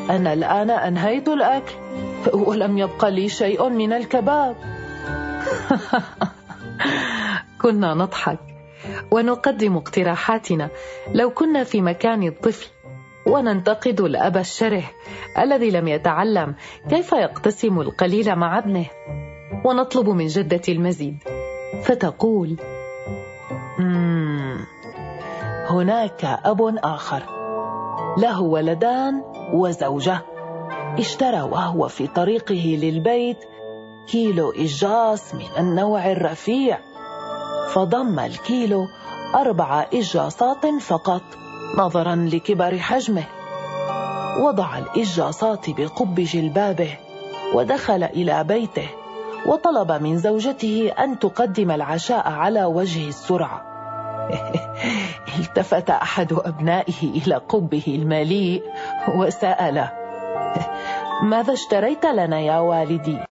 أنا الآن أنهيت الأكل ولم يبق لي شيء من الكباب. كنا نضحك ونقدم اقتراحاتنا لو كنا في مكان الطفل، وننتقد الأب الشره الذي لم يتعلم كيف يقتسم القليل مع ابنه، ونطلب من جدتي المزيد فتقول: هناك أب آخر له ولدان وزوجة، اشترى وهو في طريقه للبيت كيلو إجاص من النوع الرفيع، فضم الكيلو 4 إجاصات فقط نظرا لكبر حجمه، وضع الإجاصات بقب جلبابه ودخل إلى بيته، وطلب من زوجته أن تقدم العشاء على وجه السرعة. التفت أحد أبنائه إلى قبه المليء وسأله: ماذا اشتريت لنا يا والدي؟